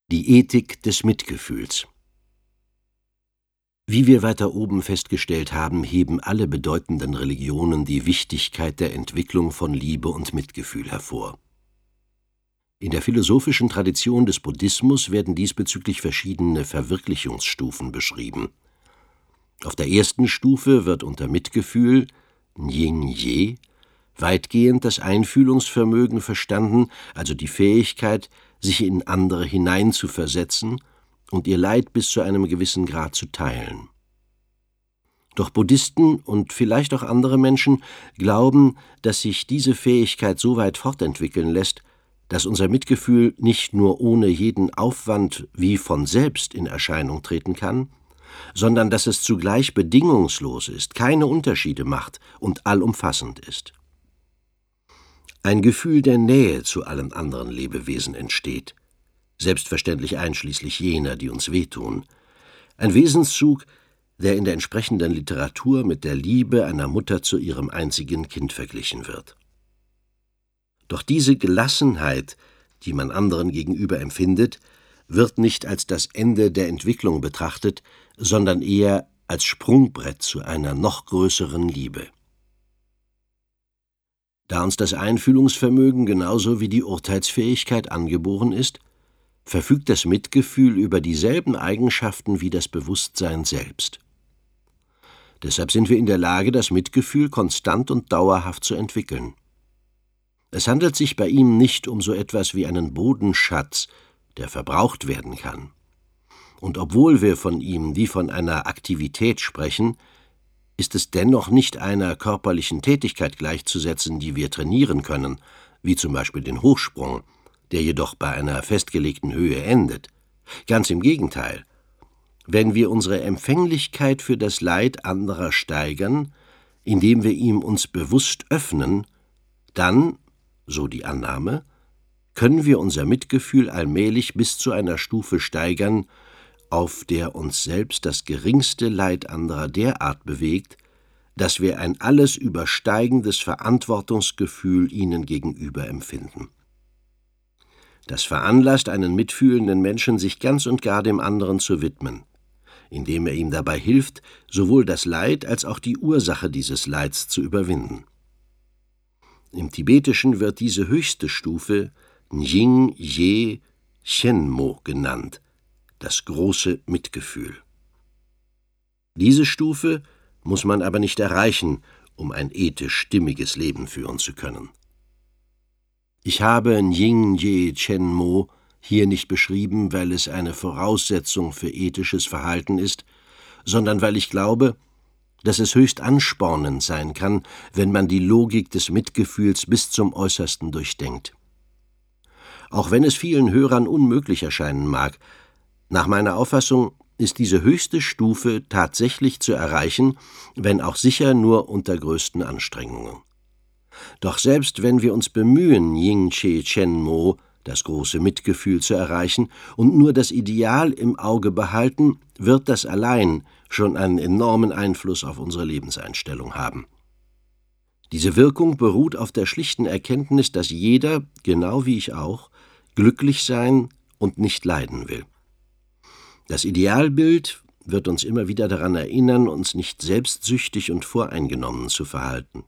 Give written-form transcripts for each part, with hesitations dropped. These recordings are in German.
Die Ethik des Mitgefühls. Wie wir weiter oben festgestellt haben, heben alle bedeutenden Religionen die Wichtigkeit der Entwicklung von Liebe und Mitgefühl hervor. In der philosophischen Tradition des Buddhismus werden diesbezüglich verschiedene Verwirklichungsstufen beschrieben. Auf der ersten Stufe wird unter Mitgefühl, Nying-Je, weitgehend das Einfühlungsvermögen verstanden, also die Fähigkeit, sich in andere hineinzuversetzen und ihr Leid bis zu einem gewissen Grad zu teilen. Doch Buddhisten und vielleicht auch andere Menschen glauben, dass sich diese Fähigkeit so weit fortentwickeln lässt, dass unser Mitgefühl nicht nur ohne jeden Aufwand wie von selbst in Erscheinung treten kann, sondern dass es zugleich bedingungslos ist, keine Unterschiede macht und allumfassend ist. Ein Gefühl der Nähe zu allen anderen Lebewesen entsteht, selbstverständlich einschließlich jener, die uns wehtun. Ein Wesenszug, der in der entsprechenden Literatur mit der Liebe einer Mutter zu ihrem einzigen Kind verglichen wird. Doch diese Gelassenheit, die man anderen gegenüber empfindet, wird nicht als das Ende der Entwicklung betrachtet, sondern eher als Sprungbrett zu einer noch größeren Liebe. Da uns das Einfühlungsvermögen genauso wie die Urteilsfähigkeit angeboren ist, verfügt das Mitgefühl über dieselben Eigenschaften wie das Bewusstsein selbst. Deshalb sind wir in der Lage, das Mitgefühl konstant und dauerhaft zu entwickeln. Es handelt sich bei ihm nicht um so etwas wie einen Bodenschatz, der verbraucht werden kann. Und obwohl wir von ihm wie von einer Aktivität sprechen, ist es dennoch nicht einer körperlichen Tätigkeit gleichzusetzen, die wir trainieren können, wie zum Beispiel den Hochsprung, der jedoch bei einer festgelegten Höhe endet. Ganz im Gegenteil. Wenn wir unsere Empfänglichkeit für das Leid anderer steigern, indem wir ihm uns bewusst öffnen, dann, so die Annahme, können wir unser Mitgefühl allmählich bis zu einer Stufe steigern, auf der uns selbst das geringste Leid anderer derart bewegt, dass wir ein alles übersteigendes Verantwortungsgefühl ihnen gegenüber empfinden. Das veranlasst einen mitfühlenden Menschen, sich ganz und gar dem anderen zu widmen, indem er ihm dabei hilft, sowohl das Leid als auch die Ursache dieses Leids zu überwinden. Im Tibetischen wird diese höchste Stufe Nying-Je Shenmo genannt, das große Mitgefühl. Diese Stufe muss man aber nicht erreichen, um ein ethisch stimmiges Leben führen zu können. Ich habe Nying-Je Shenmo hier nicht beschrieben, weil es eine Voraussetzung für ethisches Verhalten ist, sondern weil ich glaube, dass es höchst anspornend sein kann, wenn man die Logik des Mitgefühls bis zum Äußersten durchdenkt. Auch wenn es vielen Hörern unmöglich erscheinen mag, nach meiner Auffassung ist diese höchste Stufe tatsächlich zu erreichen, wenn auch sicher nur unter größten Anstrengungen. Doch selbst wenn wir uns bemühen, Nying-Je Shenmo, das große Mitgefühl, zu erreichen und nur das Ideal im Auge behalten, wird das allein schon einen enormen Einfluss auf unsere Lebenseinstellung haben. Diese Wirkung beruht auf der schlichten Erkenntnis, dass jeder, genau wie ich auch, glücklich sein und nicht leiden will. Das Idealbild wird uns immer wieder daran erinnern, uns nicht selbstsüchtig und voreingenommen zu verhalten.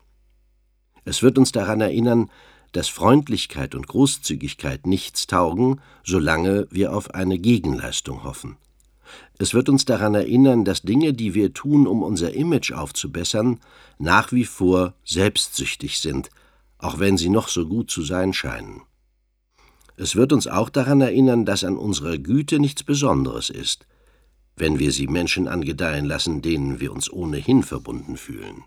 Es wird uns daran erinnern, dass Freundlichkeit und Großzügigkeit nichts taugen, solange wir auf eine Gegenleistung hoffen. Es wird uns daran erinnern, dass Dinge, die wir tun, um unser Image aufzubessern, nach wie vor selbstsüchtig sind, auch wenn sie noch so gut zu sein scheinen. Es wird uns auch daran erinnern, dass an unserer Güte nichts Besonderes ist, wenn wir sie Menschen angedeihen lassen, denen wir uns ohnehin verbunden fühlen.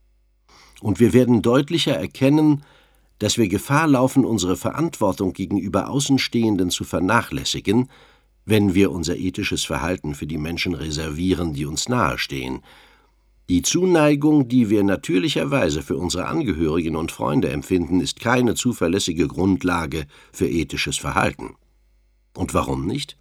Und wir werden deutlicher erkennen, dass wir Gefahr laufen, unsere Verantwortung gegenüber Außenstehenden zu vernachlässigen, wenn wir unser ethisches Verhalten für die Menschen reservieren, die uns nahestehen. Die Zuneigung, die wir natürlicherweise für unsere Angehörigen und Freunde empfinden, ist keine zuverlässige Grundlage für ethisches Verhalten. Und warum nicht?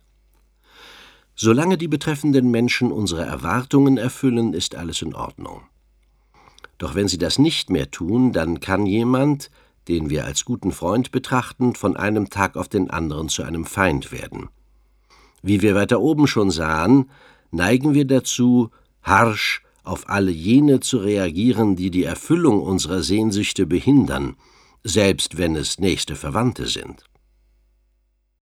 Solange die betreffenden Menschen unsere Erwartungen erfüllen, ist alles in Ordnung. Doch wenn sie das nicht mehr tun, dann kann jemand, den wir als guten Freund betrachten, von einem Tag auf den anderen zu einem Feind werden. Wie wir weiter oben schon sahen, neigen wir dazu, harsch auf alle jene zu reagieren, die die Erfüllung unserer Sehnsüchte behindern, selbst wenn es nächste Verwandte sind.